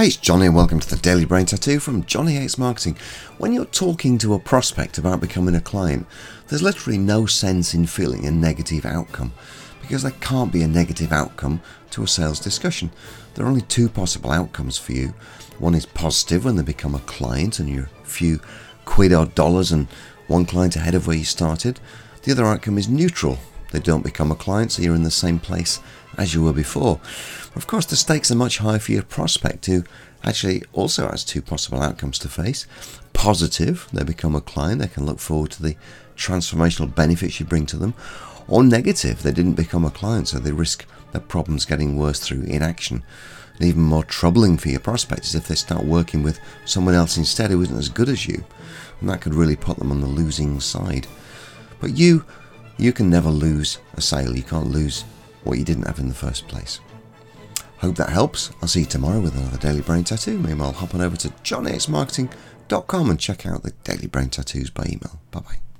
Hey, it's Johnny and welcome to the Daily Brain Tattoo from Johnny Hates Marketing. When you're talking to a prospect about becoming a client, there's literally no sense in feeling a negative outcome because there can't be a negative outcome to a sales discussion. There are only two possible outcomes for you. One is positive when they become a client and you're a few quid or dollars and one client ahead of where you started. The other outcome is neutral. They don't become a client, so you're in the same place as you were before. Of course, the stakes are much higher for your prospect, who actually also has two possible outcomes to face. Positive, they become a client, they can look forward to the transformational benefits you bring to them. Or negative, they didn't become a client, so they risk their problems getting worse through inaction. And even more troubling for your prospect is if they start working with someone else instead who isn't as good as you. And that could really put them on the losing side. But you can never lose a sale. You can't lose what you didn't have in the first place. Hope that helps. I'll see you tomorrow with another Daily Brain Tattoo. Meanwhile, hop on over to johnnyhatesmarketing.com and check out the Daily Brain Tattoos by email. Bye-bye.